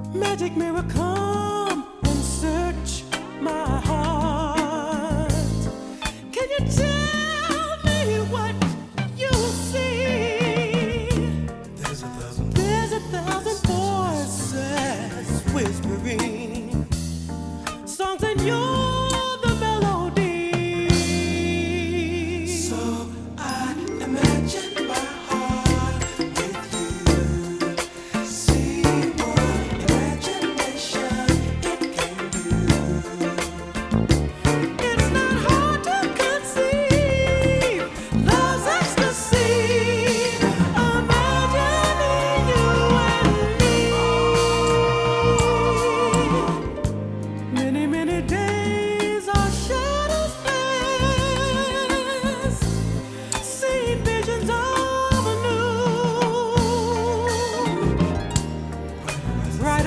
Magic mirror, come and search my heart. Can you tell me what you see? There's a thousand voices whispering songs in your